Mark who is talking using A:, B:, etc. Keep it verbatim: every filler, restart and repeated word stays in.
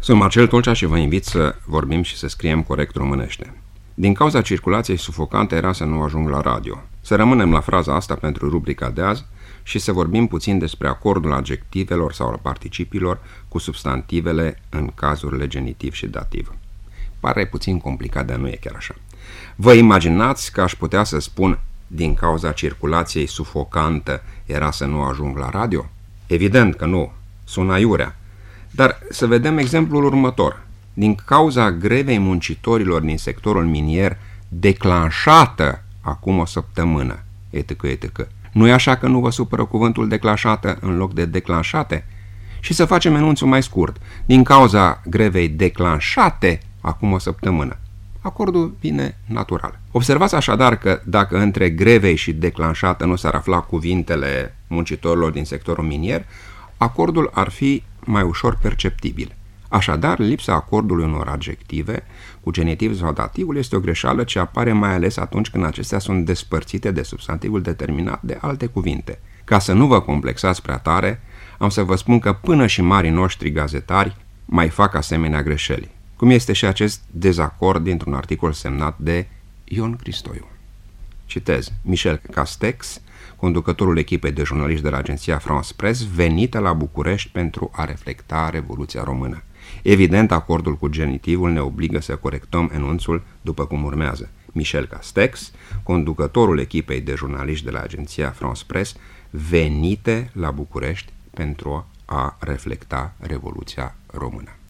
A: Sunt Marcel Tulcea și vă invit să vorbim și să scriem corect românește. Din cauza circulației sufocante era să nu ajung la radio. Să rămânem la fraza asta pentru rubrica de azi și să vorbim puțin despre acordul adjectivelor sau al participilor cu substantivele în cazurile genitiv și dativ. Pare puțin complicat, dar nu e chiar așa. Vă imaginați că aș putea să spun din cauza circulației sufocantă era să nu ajung la radio? Evident că nu, sună aiurea. Dar să vedem exemplul următor. Din cauza grevei muncitorilor din sectorul minier declanșată acum o săptămână, etc, et cetera. Nu-i așa că nu vă supără cuvântul declanșată în loc de declanșate? Și să facem enunțul mai scurt. Din cauza grevei declanșate acum o săptămână. Acordul vine natural. Observați așadar că dacă între grevei și declanșată nu s-ar afla cuvintele muncitorilor din sectorul minier, acordul ar fi mai ușor perceptibil. Așadar, lipsa acordului unor adjective cu genitiv sau dativul este o greșeală ce apare mai ales atunci când acestea sunt despărțite de substantivul determinat de alte cuvinte. Ca să nu vă complexați prea tare, am să vă spun că până și marii noștri gazetari mai fac asemenea greșeli, cum este și acest dezacord dintr-un articol semnat de Ion Cristoiu. Citez: Michel Castex, conducătorul echipei de jurnaliști de la agenția France Presse, venită la București pentru a reflecta Revoluția Română. Evident, acordul cu genitivul ne obligă să corectăm enunțul după cum urmează. Michel Castex, conducătorul echipei de jurnaliști de la agenția France Presse, venite la București pentru a reflecta Revoluția Română.